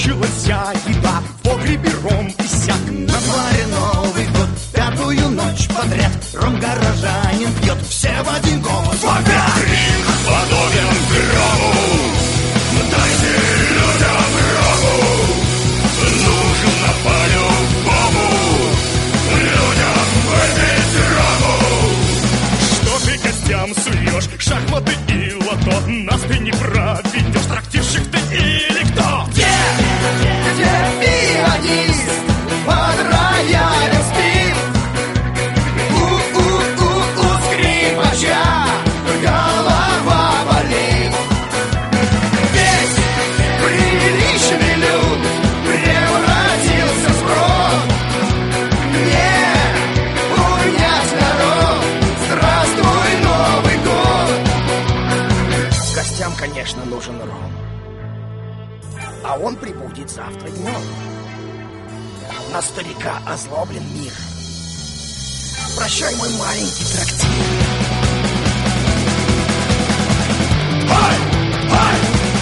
кончилась еда, в погребе ром и сяк. На дворе Новый год, пятую ночь подряд ром горожанин пьет, все в один голос вопят. Крик подобен гробу, дайте людям рому. Нужно по-любому людям выпить рому. Что ты гостям суешь, шахматы и лото, нас ты не проведешь, трактирщик ты или кто? Где пианист под роялем спит? У скрипача голова болит. Весь приличный люд превратился в сброд. Не унять народ, здравствуй, Новый год. Гостям, конечно, нужен ром, а он прибудет завтра днем. На старика озлоблен мир. Прощай, мой маленький трактир. Ай! Ай!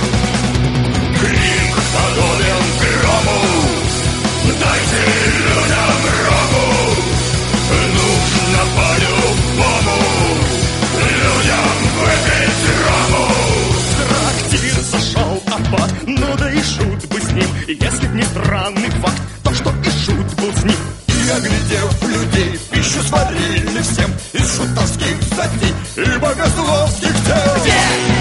Крик подобен грому, дайте людям рому. Нужно по-любому людям выпить рому. В трактир зашел аббат, ну да и шут бы с ним. Если б не странный факт, то что и шут был с ним. И, оглядев людей, пищу сварили всем из шутовских затей и богословских тел. Где